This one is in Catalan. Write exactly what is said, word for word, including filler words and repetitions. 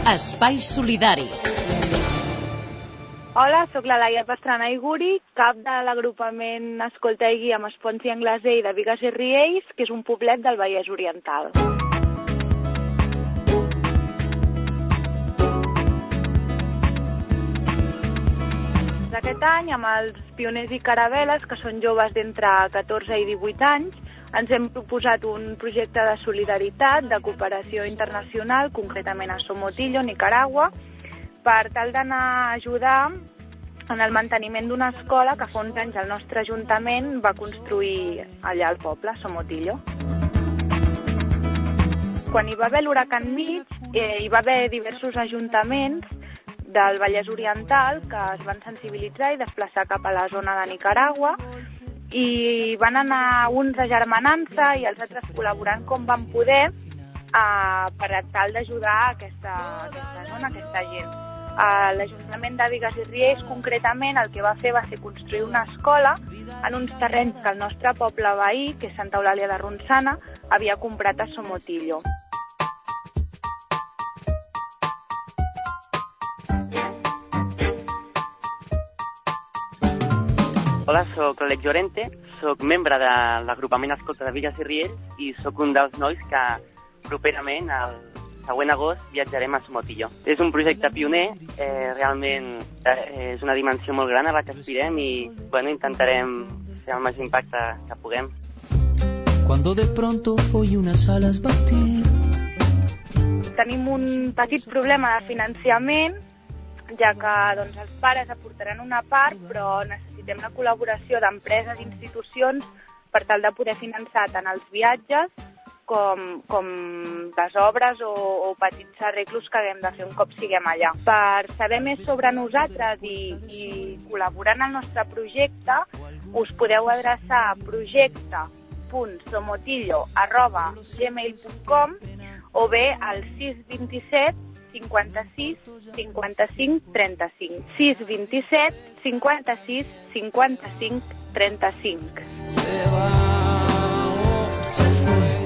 Espai Solidari. Hola, sóc la Laia Pastrana i Guri, cap de l'agrupament Escolta i Guia amb Esponsi Anglesell de Bigues i Riells, que és un poblet del Vallès Oriental. Aquest any, amb els pioners i caravel·les, que són joves d'entre catorze i divuit anys, ens hem proposat un projecte de solidaritat, de cooperació internacional, concretament a Somotillo, Nicaragua, per tal d'anar a ajudar en el manteniment d'una escola que fa uns anys el nostre ajuntament va construir allà al poble, Somotillo. Quan hi va haver l'huracan Mitch, eh, hi va haver diversos ajuntaments del Vallès Oriental que es van sensibilitzar i desplaçar cap a la zona de Nicaragua i van anar uns agermanant-se i els altres col·laborant com van poder eh, per tal d'ajudar aquesta, aquesta zona, aquesta gent. Eh, L'Ajuntament de Bigues i Riells, concretament, el que va fer va ser construir una escola en uns terrenys que el nostre poble veí, que és Santa Eulàlia de Ronçana, havia comprat a Somotillo. Hola, soc l'Àlex Llorente, soc membre de l'agrupament Escolta de Bigues i Riells i soc un dels nois que properament, el següent agost, viatjarem a Somotillo. És un projecte pioner, eh, realment eh, és una dimensió molt gran a la que aspirem i bueno, intentarem fer el màxim impacte que puguem. Cuando de pronto oí unas alas batir. Tenim un petit problema de finançament, ja que doncs, els pares aportaran una part, però necessitem la col·laboració d'empreses i institucions per tal de poder finançar tant els viatges com, com les obres o, o petits arreglos que haguem de fer un cop siguem allà. Per saber més sobre nosaltres i, i col·laborar en el nostre projecte, us podeu adreçar a projecte punt somotillo arroba gmail punt com o bé al sis dos set cinquanta-sis cinquanta-cinc trenta-cinc. sis dos set cinquanta-sis cinquanta-cinc trenta-cinc. Se va, oh, se fue.